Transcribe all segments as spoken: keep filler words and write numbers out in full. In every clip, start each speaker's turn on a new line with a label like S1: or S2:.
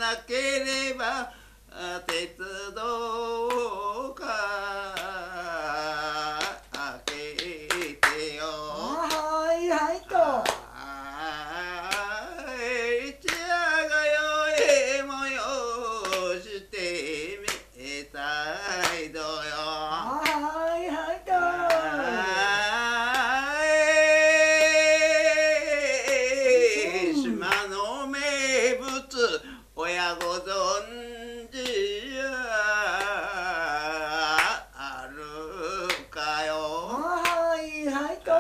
S1: なければ鉄道かけてよ。
S2: はいはいと。
S1: 一夜がよえもよしてみたいどよ。
S2: はいはいと。
S1: 島の名物親ご存知やあるかよ。
S2: はいはいと。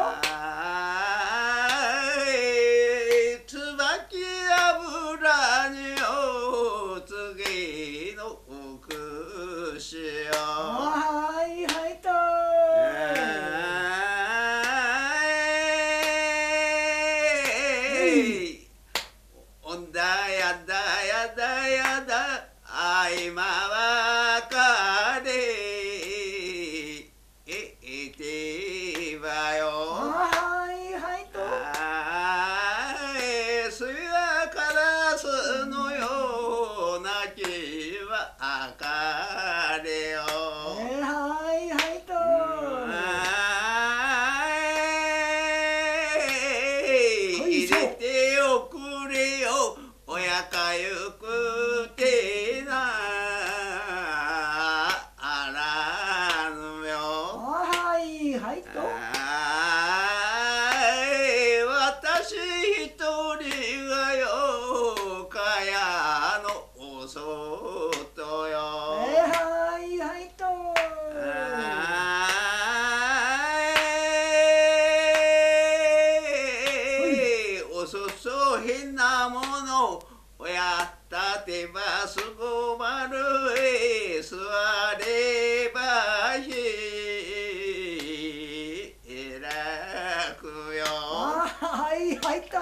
S1: 椿油にお次の串よ。
S2: はいはいと。
S1: おんだやだやだやだあいまわかれえてばよ。
S2: はいはいと。
S1: すやからすのような気はあかれよ。
S2: はいはいと。
S1: 入れておくれよ親かゆくてなあらぬよ。
S2: はいはいと。
S1: 私一人がよかやのお外よ。
S2: はいはいと。
S1: おそそ変なものをやったてばすごまるへ座ればひ楽よ。
S2: はいはいと。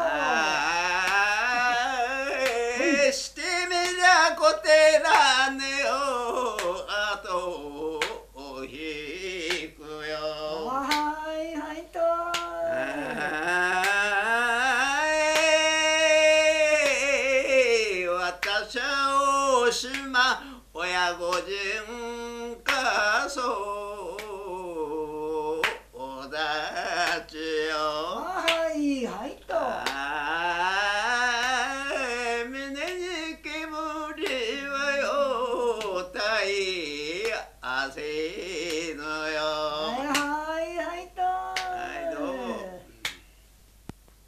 S1: してみりゃこてらねよあとを引くよ。
S2: はいはいと。
S1: 私は大島親御人かそうおだちよ。